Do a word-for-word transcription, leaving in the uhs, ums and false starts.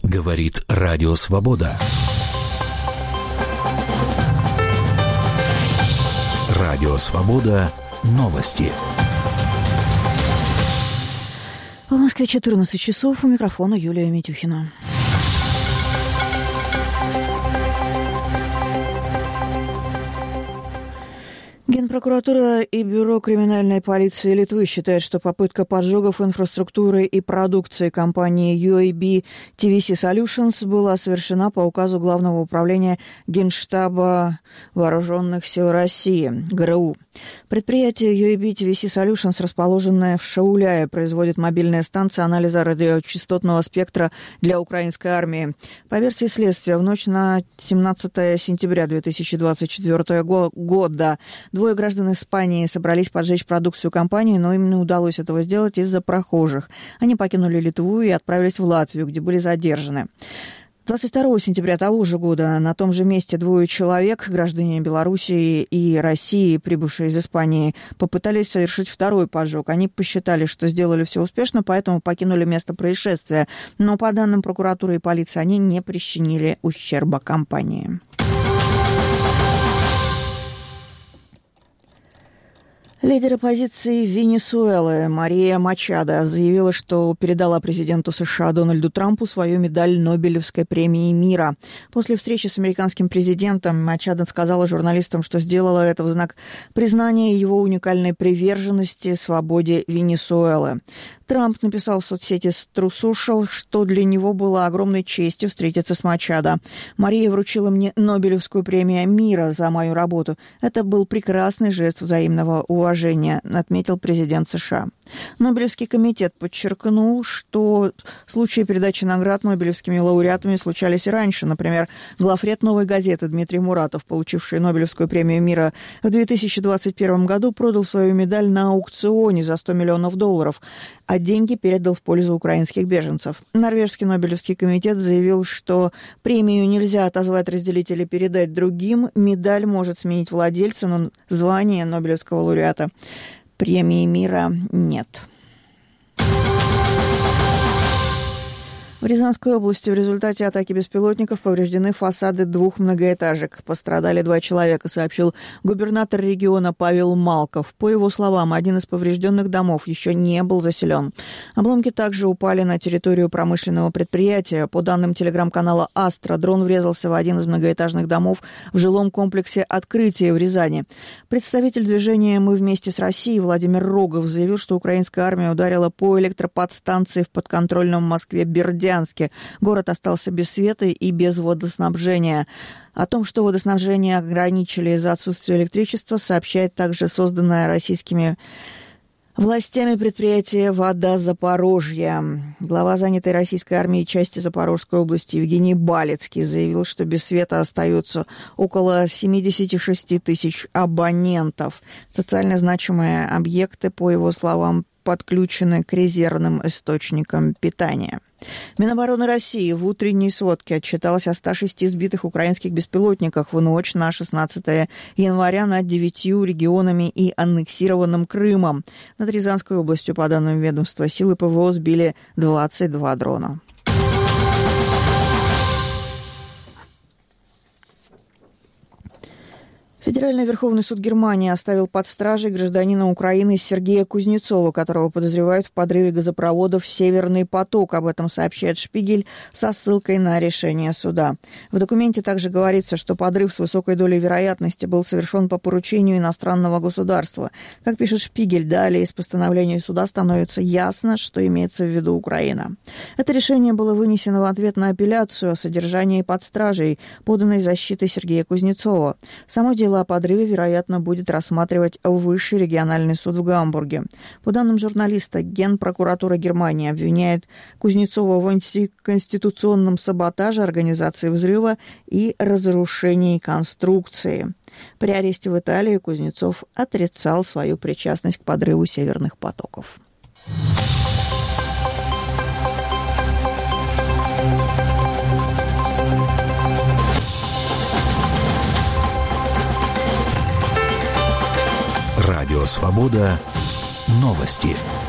Говорит Радио Свобода. Радио Свобода. Новости. В Москве четырнадцать часов. У микрофона Юлия Митюхина. Генпрокуратура и Бюро криминальной полиции Литвы считают, что попытка поджогов инфраструктуры и продукции компании ю эй би ти ви си Solutions была совершена по указу Главного управления Генштаба Вооруженных сил России, гэ эр у. Предприятие ю эй би ти ви си Solutions, расположенное в Шауляе, производит мобильные станции анализа радиочастотного спектра для украинской армии. По версии следствия, в ночь на семнадцатое сентября две тысячи двадцать четвёртого года двое граждан Испании собрались поджечь продукцию компании, но им не удалось этого сделать из-за прохожих. Они покинули Литву и отправились в Латвию, где были задержаны. двадцать второго сентября того же года на том же месте двое человек, граждане Белоруссии и России, прибывшие из Испании, попытались совершить второй поджог. Они посчитали, что сделали все успешно, поэтому покинули место происшествия. Но по данным прокуратуры и полиции, они не причинили ущерба компании. Лидер оппозиции Венесуэлы Мария Мачадо заявила, что передала президенту США Дональду Трампу свою медаль Нобелевской премии мира. После встречи с американским президентом Мачадо сказала журналистам, что сделала это в знак признания его уникальной приверженности свободе Венесуэлы. Трамп написал в соцсети True Social, что для него было огромной честью встретиться с Мачадо. «Мария вручила мне Нобелевскую премию мира за мою работу. Это был прекрасный жест взаимного уважения», отметил президент США. Нобелевский комитет подчеркнул, что случаи передачи наград нобелевскими лауреатами случались и раньше. Например, главред «Новой газеты» Дмитрий Муратов, получивший Нобелевскую премию мира в две тысячи двадцать первом году, продал свою медаль на аукционе за сто миллионов долларов, а деньги передал в пользу украинских беженцев. Норвежский Нобелевский комитет заявил, что премию нельзя отозвать, разделить или передать другим. Медаль может сменить владельца, но звание Нобелевского лауреата премии мира нет. В Рязанской области в результате атаки беспилотников повреждены фасады двух многоэтажек. Пострадали два человека, сообщил губернатор региона Павел Малков. По его словам, один из поврежденных домов еще не был заселен. Обломки также упали на территорию промышленного предприятия. По данным телеграм-канала «Астра», дрон врезался в один из многоэтажных домов в жилом комплексе «Открытие» в Рязани. Представитель движения «Мы вместе с Россией» Владимир Рогов заявил, что украинская армия ударила по электроподстанции в подконтрольном Москве Бердянске. Город остался без света и без водоснабжения. О том, что водоснабжение ограничили из-за отсутствия электричества, сообщает также созданное российскими властями предприятие «Вода Запорожья». Глава занятой российской армией части Запорожской области Евгений Балецкий заявил, что без света остаются около семьдесят шесть тысяч абонентов. Социально значимые объекты, по его словам, подключены к резервным источникам питания. Минобороны России в утренней сводке отчиталось о ста шести сбитых украинских беспилотниках в ночь на шестнадцатое января над девятью регионами и аннексированным Крымом. Над Рязанской областью, по данным ведомства, силы ПВО сбили двадцать два дрона. Федеральный Верховный суд Германии оставил под стражей гражданина Украины Сергея Кузнецова, которого подозревают в подрыве газопроводов «Северный поток». Об этом сообщает «Шпигель» со ссылкой на решение суда. В документе также говорится, что подрыв с высокой долей вероятности был совершен по поручению иностранного государства. Как пишет «Шпигель», далее из постановления суда становится ясно, что имеется в виду Украина. Это решение было вынесено в ответ на апелляцию о содержании под стражей, поданной защитой Сергея Кузнецова. Само дело о подрыве, вероятно, будет рассматривать Высший региональный суд в Гамбурге. По данным журналиста, Генпрокуратура Германии обвиняет Кузнецова в антиконституционном саботаже, организации взрыва и разрушении конструкции. При аресте в Италии Кузнецов отрицал свою причастность к подрыву северных потоков. Радио Свобода. Новости.